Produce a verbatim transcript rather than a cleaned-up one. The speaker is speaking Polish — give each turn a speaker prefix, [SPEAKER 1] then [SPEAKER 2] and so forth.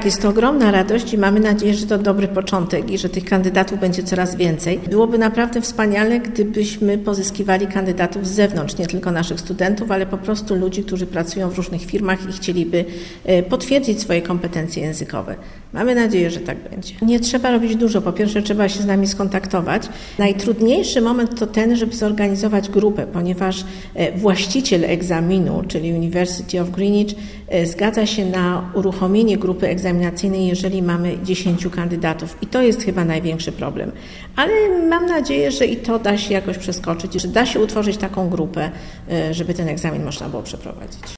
[SPEAKER 1] jest to ogromna radość i mamy nadzieję, że to dobry początek i że tych kandydatów będzie coraz więcej. Byłoby naprawdę wspaniale, gdybyśmy pozyskiwali kandydatów z zewnątrz, nie tylko naszych studentów, ale po prostu ludzi, którzy pracują w różnych firmach i chcieliby potwierdzić swoje kompetencje językowe. Mamy nadzieję, że tak będzie. Nie trzeba robić dużo. Po pierwsze, trzeba się z nami skontaktować. Najtrudniejszy moment to ten, żeby zorganizować grupę, ponieważ właściciel egzaminu, czyli University of Greenwich, zgadza się na uruchomienie grupy egzaminacyjnej, jeżeli mamy dziesięciu kandydatów. I to jest chyba największy problem. Ale mam nadzieję, że i to da się jakoś przeskoczyć, że da się utworzyć taką grupę, żeby ten egzamin można było przeprowadzić.